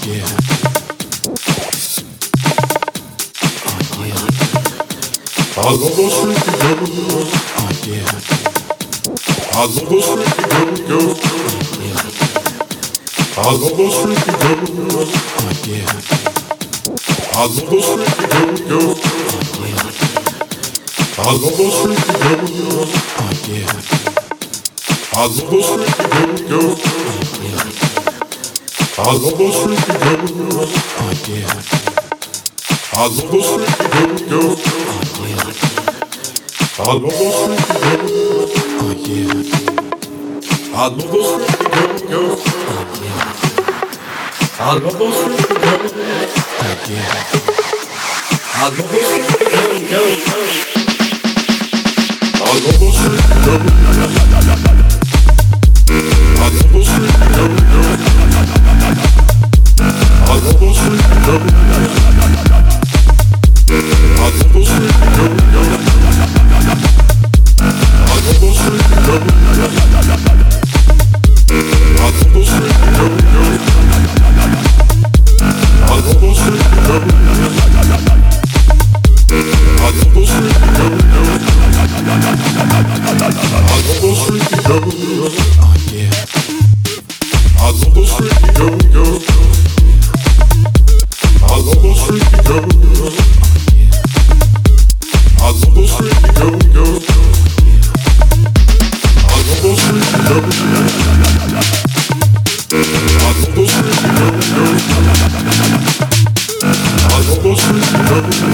I love those freaky girls. Oh yeah. I love those freaky girls. I love those freaky girls. Oh yeah. I love those freaky girls. Oh yeah. I love those freaky girls. Oh yeah. I love those freaky girls. Oh yeah. I love those freaky girls. Oh yeah. I love those freaky girls. Oh yeah. I love those freaky girls. Oh yeah. I love those freaky girls. Oh yeah. I love those freaky girls. Oh yeah. I love those freaky girls. I love those freaky girls. I love those freaky girls. I love those freaky girls. I love those freaky girls. I love those freaky girls. I love those freaky girls. I love those freaky girls. I love those freaky girls. I love those freaky girls. Oh yeah. I love those freaky girls. I love those freaky girls. I love those freaky girls. I love those freaky girls. I love those freaky girls. I love those freaky girls.